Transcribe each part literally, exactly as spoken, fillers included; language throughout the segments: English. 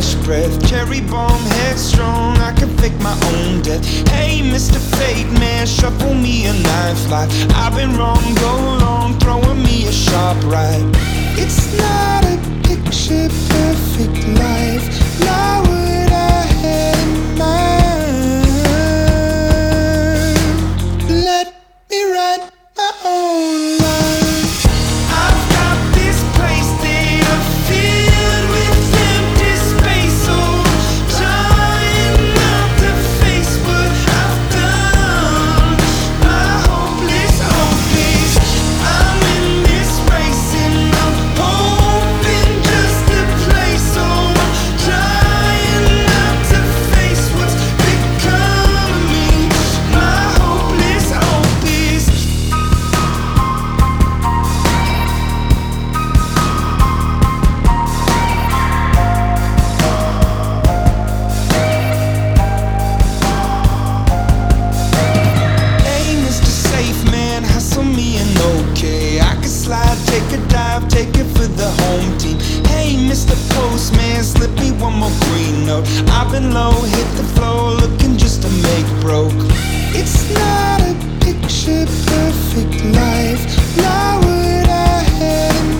fresh breath. Cherry bomb, headstrong, I can fake my own death. Hey, Mister Fate Man, shuffle me a knife life. I've been wrong, go long, throwing me a sharp right. It's not a picture perfect life. Not what I had in mind. Let me write my own life. I've got this place that I filled with empty space, so trying not to face what I've done. My hopeless hope is I'm in this race and I'm hoping just to play, so I'm trying not to face what's become of me. My hopeless hope is hey, Mister Safe Man, hustle me and okay. I can slide, take a dive, take it for the home team. Hey, Mister Postman, slip me one more green note. I've been low, hit the floor, looking just to make broke. It's not a picture perfect life. Not what I had in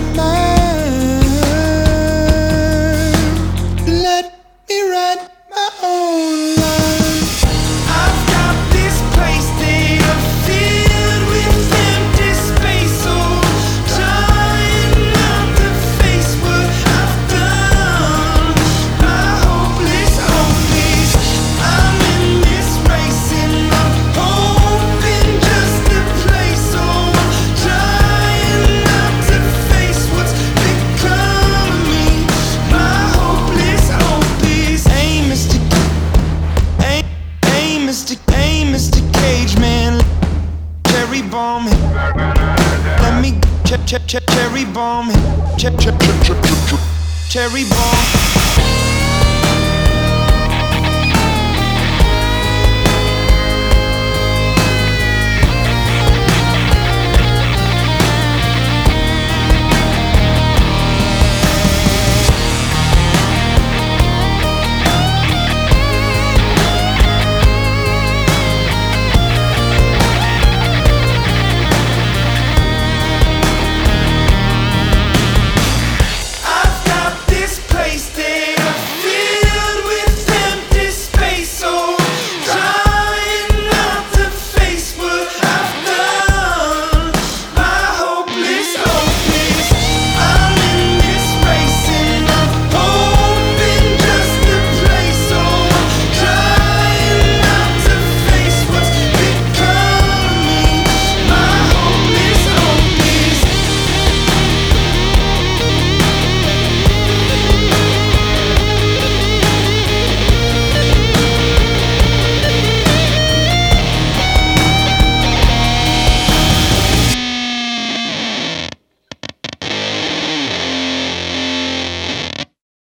mind. Let me write my own life. I've got this place that I filled with empty space, so trying not to face what I've done. My hopeless hope is I'm in this race and I'm hoping just to play, so I'm trying not to face what's become of me. My hopeless hope is hey, Mister Hey, hey, Mister Hey, Mister Cage Man, cherry bomb, let me ch ch ch cherry bomb, ch ch ch ch ch cherry bomb.